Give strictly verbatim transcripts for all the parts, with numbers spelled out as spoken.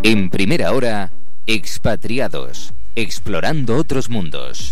En Primera Hora, Expatriados, explorando otros mundos.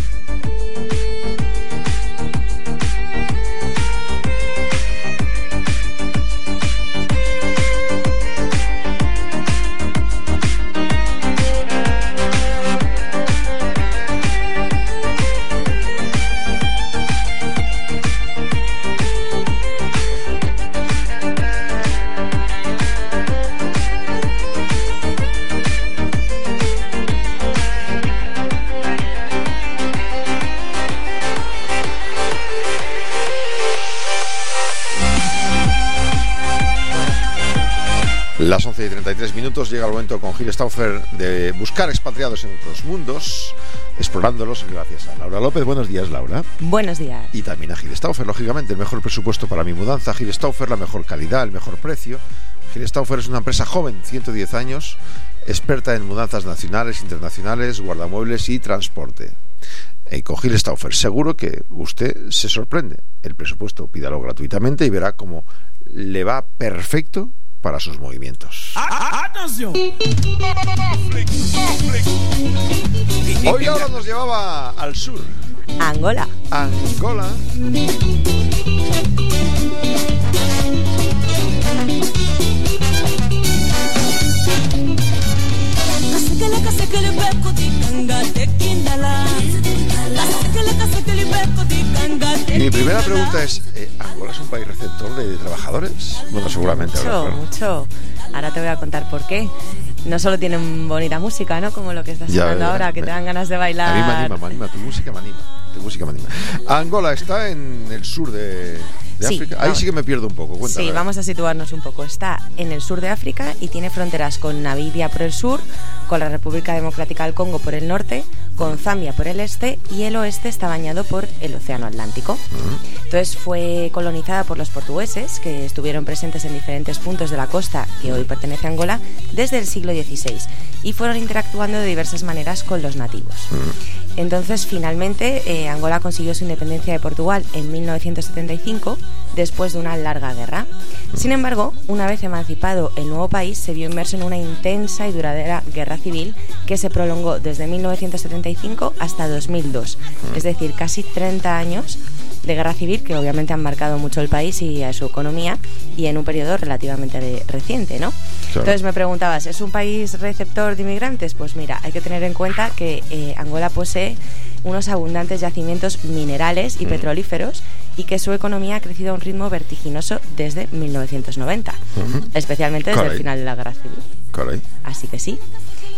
Las once y treinta y tres minutos, llega el momento con Gil Stauffer de buscar expatriados en otros mundos, explorándolos gracias a Laura López. Buenos días, Laura. Buenos días. Y también a Gil Stauffer, lógicamente, el mejor presupuesto para mi mudanza. Gil Stauffer, la mejor calidad, el mejor precio. Gil Stauffer es una empresa joven, ciento diez años, experta en mudanzas nacionales, internacionales, guardamuebles y transporte. Y con Gil Stauffer, seguro que usted se sorprende. El presupuesto, pídalo gratuitamente y verá cómo le va perfecto para sus movimientos. Hoy ahora nos llevaba al sur. Angola. Angola. Mi primera pregunta es, ¿eh, ¿Angola es un país receptor de trabajadores? Bueno, seguramente. Mucho, ahora, claro. mucho. Ahora te voy a contar por qué. No solo tienen bonita música, ¿no? Como lo que estás sonando ya, ahora, que me, te dan ganas de bailar. A mí me anima, me anima. Tu música me anima. Tu música me anima. Angola está en el sur de... ¿De sí, África? Ahí vamos. sí que me pierdo un poco. Cuéntame. Sí, vamos a situarnos un poco. Está en el sur de África y tiene fronteras con Namibia por el sur, con la República Democrática del Congo por el norte, con Zambia por el este, y el oeste está bañado por el Océano Atlántico. Uh-huh. Entonces fue colonizada por los portugueses, que estuvieron presentes en diferentes puntos de la costa que hoy pertenece a Angola desde el siglo dieciséis, y fueron interactuando de diversas maneras con los nativos. Uh-huh. Entonces, finalmente, eh, Angola consiguió su independencia de Portugal en mil novecientos setenta y cinco, después de una larga guerra. Sin embargo, una vez emancipado el nuevo país, se vio inmerso en una intensa y duradera guerra civil que se prolongó desde mil novecientos setenta y cinco hasta dos mil dos, es decir, casi treinta años de guerra civil que obviamente han marcado mucho el país y a su economía, y en un periodo relativamente de, reciente, ¿no? Claro. Entonces me preguntabas, ¿es un país receptor de inmigrantes? Pues mira, hay que tener en cuenta que eh, Angola posee unos abundantes yacimientos minerales y mm. petrolíferos, y que su economía ha crecido a un ritmo vertiginoso desde mil novecientos noventa, uh-huh. especialmente desde Caray. el final de la guerra civil. Caray. Así que sí.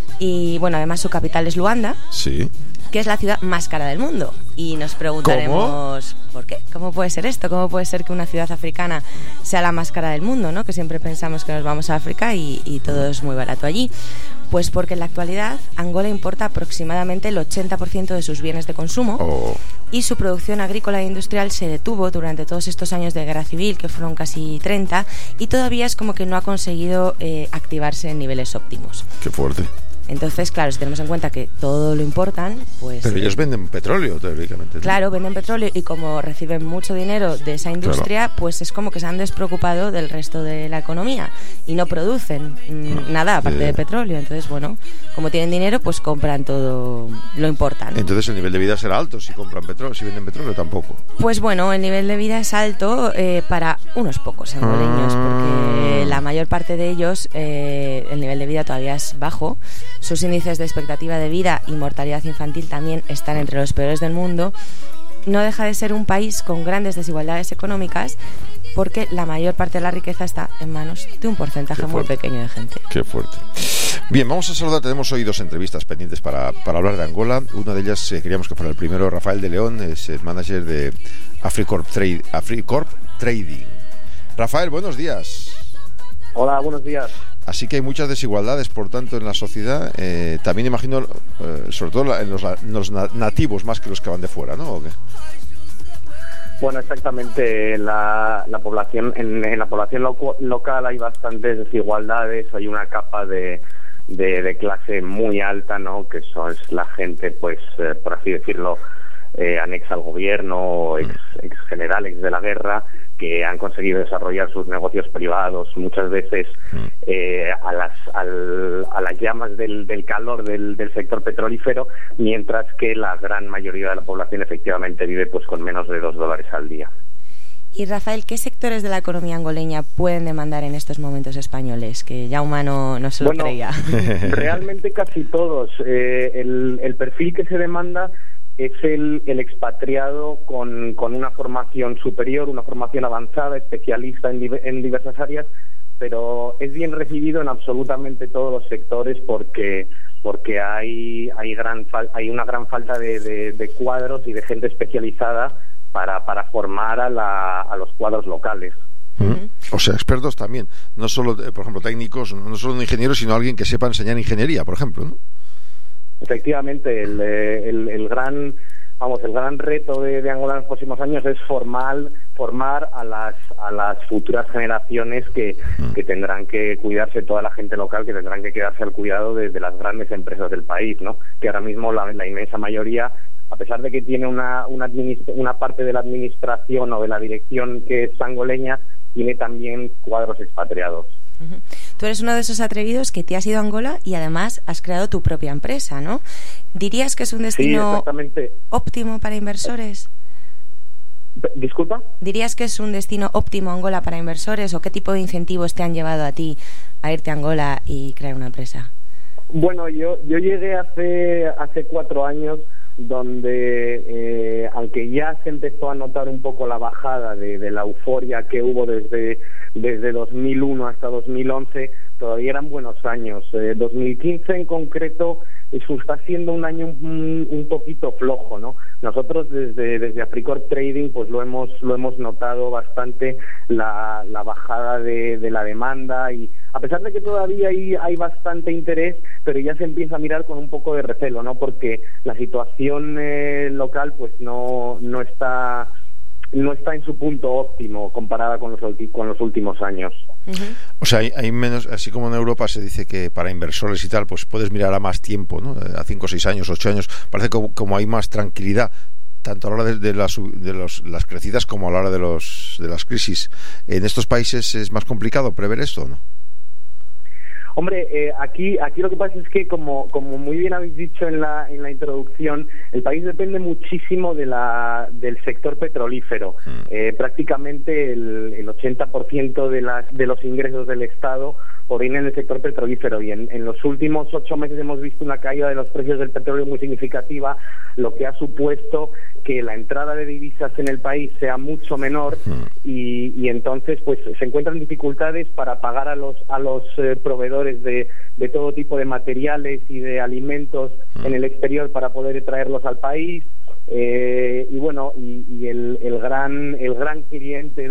Y bueno, además su capital es Luanda, sí. que es la ciudad más cara del mundo. Y nos preguntaremos, ¿Cómo? ¿por qué? ¿Cómo puede ser esto? ¿Cómo puede ser que una ciudad africana sea la más cara del mundo, ¿no? Que siempre pensamos que nos vamos a África y, y todo es muy barato allí. Pues porque en la actualidad Angola importa aproximadamente el ochenta por ciento de sus bienes de consumo, oh. y su producción agrícola e industrial se detuvo durante todos estos años de guerra civil, que fueron casi treinta, y todavía es como que no ha conseguido eh, activarse en niveles óptimos. Qué fuerte. Entonces, claro, si tenemos en cuenta que todo lo importan, pues... Pero ellos venden petróleo, teóricamente, ¿no? Claro, venden petróleo, y como reciben mucho dinero de esa industria, claro. pues es como que se han despreocupado del resto de la economía y no producen mm, nada aparte yeah. de petróleo. Entonces, bueno, como tienen dinero, pues compran todo, lo importan. Entonces el nivel de vida será alto si compran petróleo, si venden petróleo tampoco. Pues bueno, el nivel de vida es alto eh, para unos pocos angoleños, ah. porque la mayor parte de ellos, eh, el nivel de vida todavía es bajo. Sus índices de expectativa de vida y mortalidad infantil también están entre los peores del mundo. No deja de ser un país con grandes desigualdades económicas, porque la mayor parte de la riqueza está en manos de un porcentaje muy pequeño de gente. Qué fuerte. Bien, vamos a saludar. Tenemos hoy dos entrevistas pendientes para, para hablar de Angola. Una de ellas eh, queríamos que fuera el primero. Rafael de León es el manager de Africorp, Trade, Africorp Trading. Rafael, buenos días. Hola, buenos días. Así que hay muchas desigualdades, por tanto, en la sociedad. Eh, también imagino, eh, sobre todo en los, en los nativos más que los que van de fuera, ¿no? ¿O qué? Bueno, exactamente. La, la población en, en la población loco, local hay bastantes desigualdades. Hay una capa de, de, de clase muy alta, ¿no? Que son es la gente, pues, eh, por así decirlo, eh, anexa al gobierno, ex, ex general, ex de la guerra. que han conseguido desarrollar sus negocios privados muchas veces eh, a las al, a las llamas del, del calor del, del sector petrolífero, mientras que la gran mayoría de la población efectivamente vive pues con menos de dos dólares al día. Y Rafael, ¿qué sectores de la economía angoleña pueden demandar en estos momentos españoles? Que Jaume no, no se lo bueno, creía. Realmente casi todos. Eh, el, el perfil que se demanda es el, el expatriado con, con una formación superior, una formación avanzada, especialista en, en diversas áreas, pero es bien recibido en absolutamente todos los sectores porque porque hay hay gran fal, hay una gran falta de, de, de cuadros y de gente especializada para, para formar a, la, a los cuadros locales. Uh-huh. O sea, expertos también, no solo, por ejemplo, técnicos, no solo ingenieros, sino alguien que sepa enseñar ingeniería, por ejemplo, ¿no? Efectivamente, el, el, el gran vamos el gran reto de, de Angola en los próximos años es formar formar a las a las futuras generaciones que, uh-huh. que tendrán que cuidarse, toda la gente local que tendrán que quedarse al cuidado de, de las grandes empresas del país, ¿no? Que ahora mismo la, la inmensa mayoría, a pesar de que tiene una una, administ- una parte de la administración o de la dirección que es angoleña, tiene también cuadros expatriados. Uh-huh. Tú eres uno de esos atrevidos que te has ido a Angola y además has creado tu propia empresa, ¿no? ¿Dirías que es un destino sí, óptimo para inversores? ¿Disculpa? ¿Dirías que es un destino óptimo Angola para inversores o qué tipo de incentivos te han llevado a ti a irte a Angola y crear una empresa? Bueno, yo yo llegué hace hace cuatro años donde eh, aunque ya se empezó a notar un poco la bajada de, de la euforia que hubo desde desde dos mil uno hasta dos mil once, todavía eran buenos años. Eh, dos mil quince en concreto está siendo un año un, un poquito flojo, ¿no? Nosotros desde desde Africorp Trading pues lo hemos lo hemos notado bastante la, la bajada de, de la demanda, y a pesar de que todavía hay, hay bastante interés, pero ya se empieza a mirar con un poco de recelo, ¿no? Porque la situación eh, local pues no no está no está en su punto óptimo comparada con los con los últimos años. Uh-huh. O sea, hay, hay menos, así como en Europa se dice que para inversores y tal, pues puedes mirar a más tiempo, ¿no? A cinco, seis años, ocho años. Parece que como hay más tranquilidad, tanto a la hora de, de, las, de los, las crecidas como a la hora de los de las crisis. ¿En estos países es más complicado prever esto o no? Hombre, eh, aquí aquí lo que pasa es que, como como muy bien habéis dicho en la en la introducción, el país depende muchísimo de la del sector petrolífero. Mm. Eh, prácticamente el, el ochenta por ciento de las de los ingresos del Estado provienen del sector petrolífero, y en, en los últimos ocho meses hemos visto una caída de los precios del petróleo muy significativa, lo que ha supuesto que la entrada de divisas en el país sea mucho menor, mm. y, y entonces pues se encuentran dificultades para pagar a los a los eh, proveedores de, de todo tipo de materiales y de alimentos mm. en el exterior para poder traerlos al país, eh, y bueno y, y el, el gran el gran cliente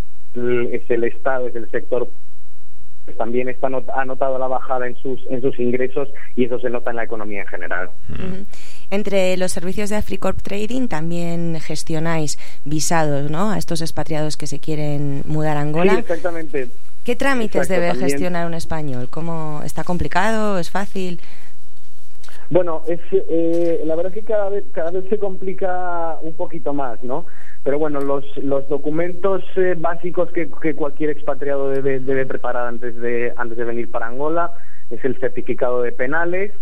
es el Estado, es el sector. Pues también está not- ha notado la bajada en sus en sus ingresos, y eso se nota en la economía en general. Uh-huh. Entre los servicios de Africorp Trading también gestionáis visados, ¿no?, a estos expatriados que se quieren mudar a Angola. Sí, exactamente. ¿Qué trámites Exacto, debe también. gestionar un español? ¿Cómo está complicado? ¿Es fácil? Bueno, es eh, la verdad es que cada vez cada vez se complica un poquito más, ¿no? Pero bueno, los los documentos eh, básicos que, que cualquier expatriado debe debe preparar antes de antes de venir para Angola es el certificado de penales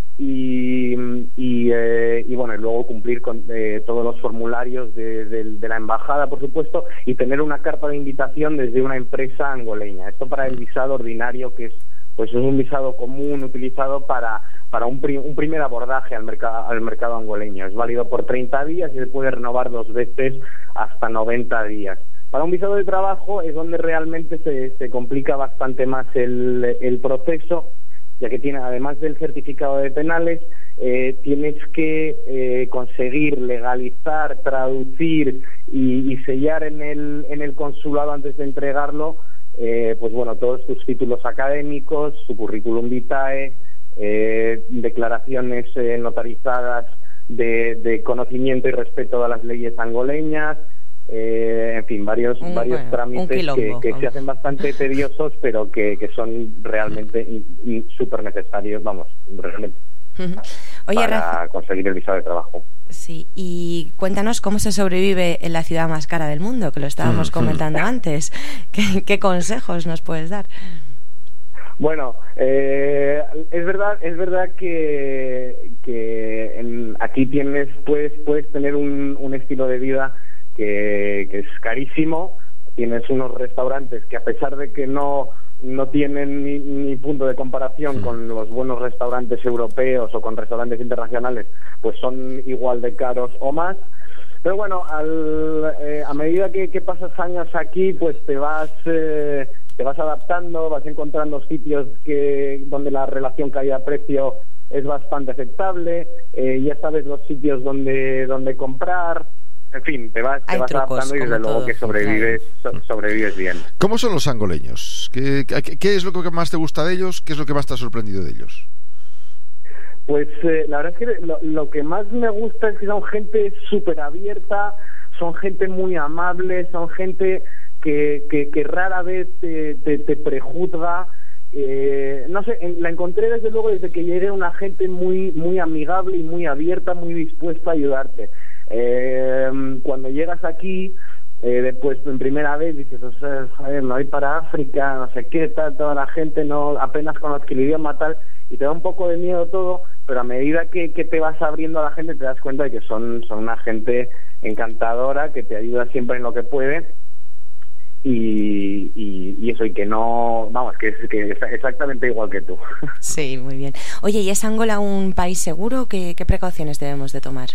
y y, eh, y bueno, y luego cumplir con eh, todos los formularios de, de, de la embajada, por supuesto, y tener una carta de invitación desde una empresa angoleña. Esto para el visado ordinario, que es pues es un visado común utilizado para para un, pri- un primer abordaje al mercado al mercado angoleño. Es válido por treinta días y se puede renovar dos veces hasta noventa días. Para un visado de trabajo es donde realmente se, se complica bastante más el, el proceso, ya que tiene, además del certificado de penales, eh, tienes que eh, conseguir legalizar, traducir y, y sellar en el en el consulado antes de entregarlo, eh, pues bueno, todos tus títulos académicos, su currículum vitae, eh, declaraciones eh, notarizadas de, de conocimiento y respeto a las leyes angoleñas, eh, en fin, varios un, varios bueno, trámites que, que se hacen bastante tediosos, pero que, que son realmente súper necesarios, vamos, realmente Uh-huh. Oye, para Rafa, conseguir el visado de trabajo. Sí, y cuéntanos cómo se sobrevive en la ciudad más cara del mundo, que lo estábamos comentando antes. ¿Qué, qué consejos nos puedes dar? Bueno, eh, es verdad, es verdad que, que en, aquí tienes, puedes, puedes tener un, un estilo de vida que, que es carísimo. Tienes unos restaurantes que, a pesar de que no no tienen ni, ni punto de comparación con los buenos restaurantes europeos o con restaurantes internacionales, pues son igual de caros o más. Pero bueno, al, eh, a medida que, que pasas años aquí, pues te vas eh, te vas adaptando, vas encontrando sitios que donde la relación calidad-precio es bastante aceptable, eh, ya sabes los sitios donde donde comprar. En fin, te vas, te vas adaptando y desde luego todo, que sobrevives claro. so, sobrevives bien. ¿Cómo son los angoleños? ¿Qué, qué, ¿Qué es lo que más te gusta de ellos? ¿Qué es lo que más te ha sorprendido de ellos? Pues eh, la verdad es que lo, lo que más me gusta es que son gente súper abierta, son gente muy amable, son gente que, que, que rara vez te, te, te prejuzga. Eh, no sé, en, la encontré desde luego desde que llegué una gente muy, muy amigable y muy abierta, muy dispuesta a ayudarte. Eh, cuando llegas aquí, eh, después en primera vez dices, o sea, joder, me voy para África, no sé qué, tal, toda la gente no apenas conozco el idioma, tal, y te da un poco de miedo todo, pero a medida que, que te vas abriendo a la gente te das cuenta de que son, son una gente encantadora, que te ayuda siempre en lo que puede. Y, y, y eso, y que no, vamos, que es, que es exactamente igual que tú. Sí, muy bien. Oye, ¿y es Angola un país seguro? ¿Qué, qué precauciones debemos de tomar?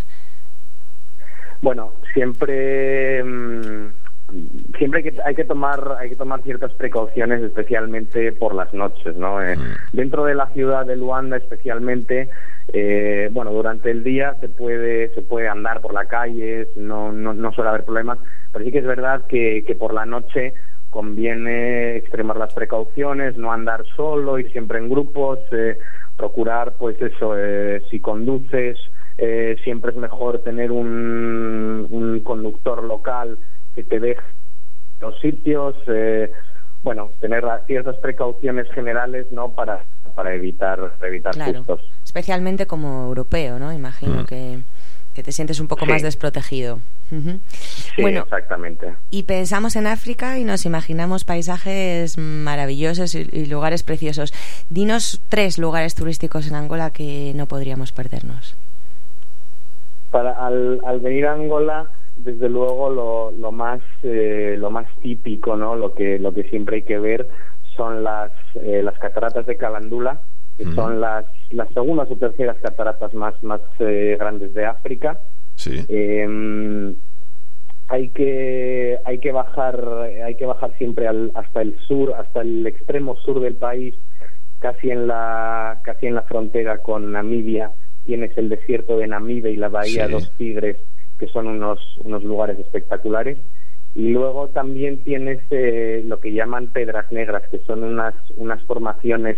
Bueno, siempre siempre hay que, hay que tomar hay que tomar ciertas precauciones, especialmente por las noches, ¿no? Eh, dentro de la ciudad de Luanda, especialmente, eh, bueno, durante el día se puede se puede andar por la calle, no no no suele haber problemas, pero sí que es verdad que que por la noche conviene extremar las precauciones, no andar solo, ir siempre en grupos, eh, procurar, pues eso, eh, si conduces. Eh, siempre es mejor tener un, un conductor local que te deje los sitios, eh, bueno, tener ciertas precauciones generales, ¿no? Para para evitar para evitar claro. sustos. Especialmente como europeo, ¿no? Imagino mm. que, que te sientes un poco sí. más desprotegido. Uh-huh. Sí, bueno, exactamente. Y pensamos en África y nos imaginamos paisajes maravillosos y, y lugares preciosos. Dinos tres lugares turísticos en Angola que no podríamos perdernos. Para al, al venir a Angola, desde luego lo, lo más eh, lo más típico, ¿no? Lo que lo que siempre hay que ver son las eh, las cataratas de Calandula, que mm. son las las segundas o terceras cataratas más más eh, grandes de África. Sí. Eh, hay que hay que bajar hay que bajar siempre al, hasta el sur, hasta el extremo sur del país, casi en la casi en la frontera con Namibia. Tienes el desierto de Namibe y la bahía sí. Dos Tigres, que son unos unos lugares espectaculares. Y luego también tienes eh, lo que llaman Pedras Negras, que son unas unas formaciones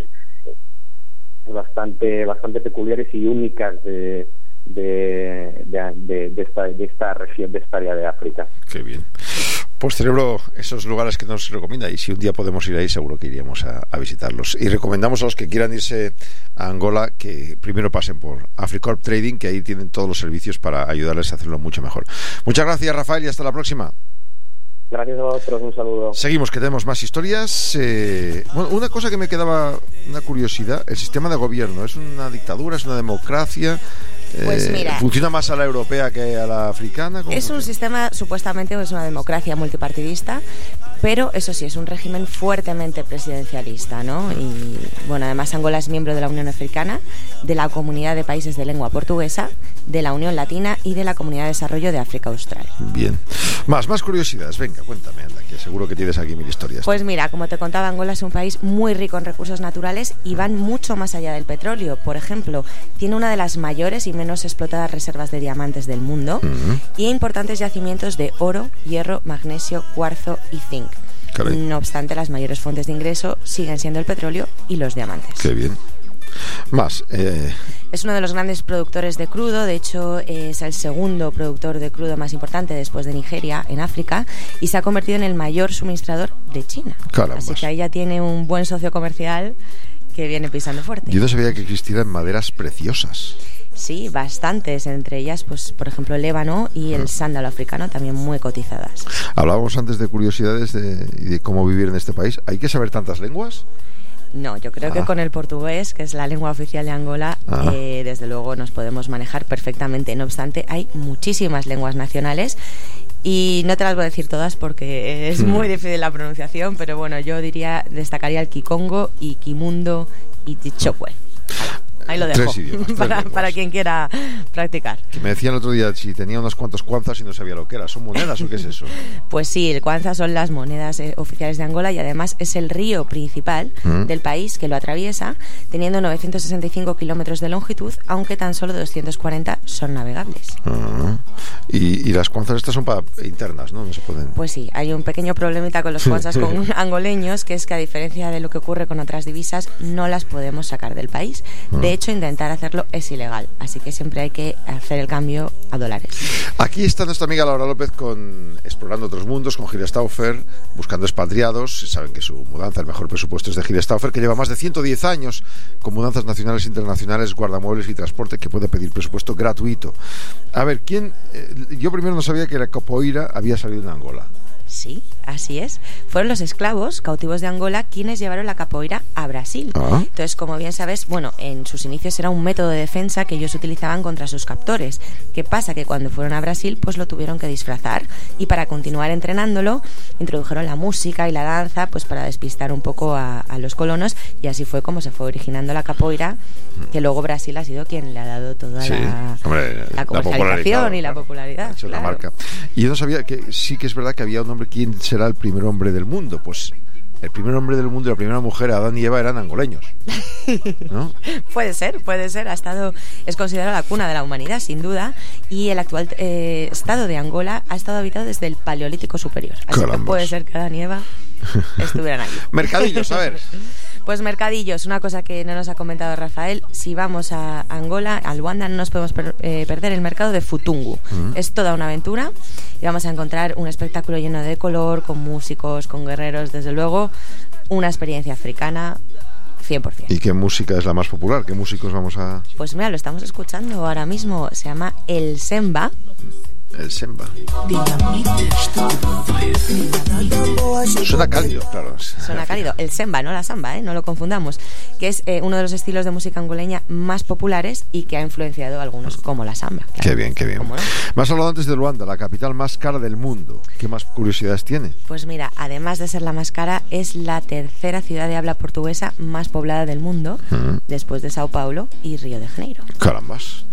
bastante bastante peculiares y únicas de de, de, de, de esta de esta región, de esta área de África. Qué bien. Pues Cerebro, esos lugares que nos recomienda, y si un día podemos ir ahí seguro que iríamos a, a visitarlos. Y recomendamos a los que quieran irse a Angola que primero pasen por Africorp Trading, que ahí tienen todos los servicios para ayudarles a hacerlo mucho mejor. Muchas gracias, Rafael, y hasta la próxima. Gracias a vosotros, un saludo. Seguimos, que tenemos más historias. Eh, bueno, una cosa que me quedaba, una curiosidad, el sistema de gobierno, ¿es una dictadura, es una democracia? Pues mira, ¿funciona más a la europea que a la africana? Es funciona? Un sistema, supuestamente es una democracia multipartidista, pero eso sí, es un régimen fuertemente presidencialista, ¿no? Y bueno, además Angola es miembro de la Unión Africana, de la Comunidad de Países de Lengua Portuguesa, de la Unión Latina y de la Comunidad de Desarrollo de África Austral. Bien. Más, más curiosidades. Venga, cuéntame, anda, que seguro que tienes aquí mil historias. Pues mira, como te contaba, Angola es un país muy rico en recursos naturales y van mucho más allá del petróleo. Por ejemplo, tiene una de las mayores y menos explotadas reservas de diamantes del mundo uh-huh. y importantes yacimientos de oro, hierro, magnesio, cuarzo y zinc. Caray. No obstante, las mayores fuentes de ingreso siguen siendo el petróleo y los diamantes. Qué bien. Más. Eh... Es uno de los grandes productores de crudo, de hecho es el segundo productor de crudo más importante después de Nigeria en África y se ha convertido en el mayor suministrador de China. Carambas. Así que ahí ya tiene un buen socio comercial que viene pisando fuerte. Yo no sabía que existieran maderas preciosas. Sí, bastantes, entre ellas, pues por ejemplo, el ébano y el sándalo africano, también muy cotizadas. Hablábamos antes de curiosidades de, y de cómo vivir en este país. ¿Hay que saber tantas lenguas? No, yo creo ah. que con el portugués, que es la lengua oficial de Angola, ah. eh, desde luego nos podemos manejar perfectamente. No obstante, hay muchísimas lenguas nacionales y no te las voy a decir todas porque es muy difícil la pronunciación, pero bueno, yo diría, destacaría el Kikongo y Kimundo y Tichokwe. Ahí lo dejo. Tres idiomas, tres para, para quien quiera practicar. Que me decían el otro día si tenía unos cuantos kwanzas y no sabía lo que era. ¿Son monedas o qué es eso? Pues sí, el kwanza son las monedas eh, oficiales de Angola y además es el río principal ¿Mm? del país que lo atraviesa, teniendo novecientos sesenta y cinco kilómetros de longitud, aunque tan solo doscientos cuarenta son navegables. Uh-huh. y, y las kwanzas estas son para internas, ¿no? No se pueden... Pues sí, hay un pequeño problemita con los kwanzas con angoleños, que es que a diferencia de lo que ocurre con otras divisas, no las podemos sacar del país. De De hecho, intentar hacerlo es ilegal, así que siempre hay que hacer el cambio a dólares. Aquí está nuestra amiga Laura López con Explorando Otros Mundos, con Gil Stauffer, buscando expatriados. Saben que su mudanza, el mejor presupuesto es de Gil Stauffer, que lleva más de ciento diez años con mudanzas nacionales e internacionales, guardamuebles y transporte, que puede pedir presupuesto gratuito. A ver, ¿quién? Eh, yo primero no sabía que la capoeira había salido en Angola. Sí, así es. Fueron los esclavos cautivos de Angola quienes llevaron la capoeira a Brasil. ¿Ah? Entonces, como bien sabes, bueno, en sus inicios era un método de defensa que ellos utilizaban contra sus captores. ¿Qué pasa? Que cuando fueron a Brasil, pues lo tuvieron que disfrazar. Y para continuar entrenándolo, introdujeron la música y la danza, pues para despistar un poco a, a los colonos. Y así fue como se fue originando la capoeira, que luego Brasil ha sido quien le ha dado toda sí, la, hombre, la comercialización y la popularidad. Esa es claro. la marca. Y yo no sabía que sí que es verdad que había un hombre. ¿Quién será el primer hombre del mundo? Pues el primer hombre del mundo y la primera mujer, Adán y Eva, eran angoleños, ¿no? Puede ser, puede ser. Ha estado, es considerada la cuna de la humanidad, sin duda, y el actual eh, estado de Angola ha estado habitado desde el Paleolítico Superior. Así Carambas. que puede ser que Adán y Eva estuvieran allí. Mercadillos, a ver. Pues mercadillos, una cosa que no nos ha comentado Rafael, si vamos a Angola, a Luanda, no nos podemos per, eh, perder el mercado de Futungu. Uh-huh. Es toda una aventura y vamos a encontrar un espectáculo lleno de color, con músicos, con guerreros, desde luego, una experiencia africana cien por ciento. ¿Y qué música es la más popular? ¿Qué músicos vamos a...? Pues mira, lo estamos escuchando ahora mismo, se llama El Semba. El Semba. Suena cálido, claro. Suena cálido. El Semba, no la samba, ¿eh? No lo confundamos. Que es eh, uno de los estilos de música angoleña más populares y que ha influenciado a algunos, como la samba. Claro. Qué bien, qué bien. No? Me has hablado antes de Luanda, la capital más cara del mundo. ¿Qué más curiosidades tiene? Pues mira, además de ser la más cara, es la tercera ciudad de habla portuguesa más poblada del mundo, uh-huh. después de Sao Paulo y Río de Janeiro. Carambas.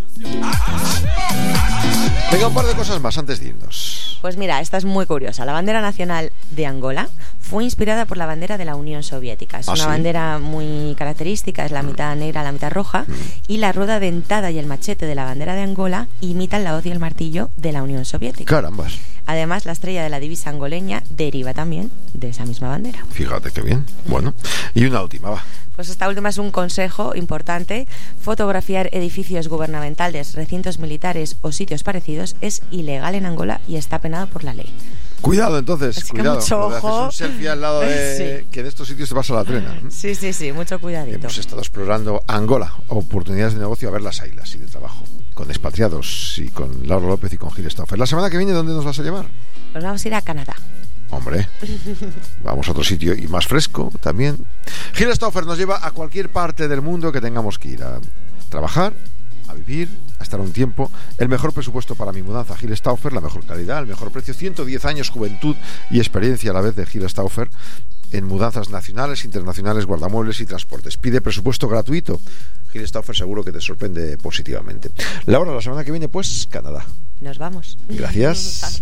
Venga, un par de cosas más antes de irnos. Pues mira, esta es muy curiosa. La bandera nacional de Angola fue inspirada por la bandera de la Unión Soviética. Es ¿Ah, una sí? bandera muy característica, es la mitad negra, la mitad roja, mm. y la rueda dentada y el machete de la bandera de Angola imitan la hoz y el martillo de la Unión Soviética. Carambas. Además, la estrella de la divisa angoleña deriva también de esa misma bandera. Fíjate qué bien. Bueno, y una última, va. Pues esta última es un consejo importante. Fotografiar edificios gubernamentales, recintos militares o sitios parecidos es ilegal en Angola y está penado por la ley. Cuidado, entonces, Así cuidado. Que mucho ojo. Haces un selfie al lado de... Sí. Que en estos sitios te pasa la trena. Sí, sí, sí, mucho cuidadito. Hemos estado explorando Angola, oportunidades de negocio, a ver las ailas y de trabajo. Con expatriados y con Laura López y con Gil Stauffer. La semana que viene, ¿dónde nos vas a llevar? Pues vamos a ir a Canadá. Hombre, vamos a otro sitio y más fresco también. Gil Stauffer nos lleva a cualquier parte del mundo que tengamos que ir a trabajar, a vivir, a estar un tiempo. El mejor presupuesto para mi mudanza, Gil Stauffer, la mejor calidad, el mejor precio, ciento diez años, juventud y experiencia a la vez de Gil Stauffer en mudanzas nacionales, internacionales, guardamuebles y transportes. Pide presupuesto gratuito. Gil Stauffer seguro que te sorprende positivamente. Laura, la semana que viene, pues, Canadá. Nos vamos. Gracias.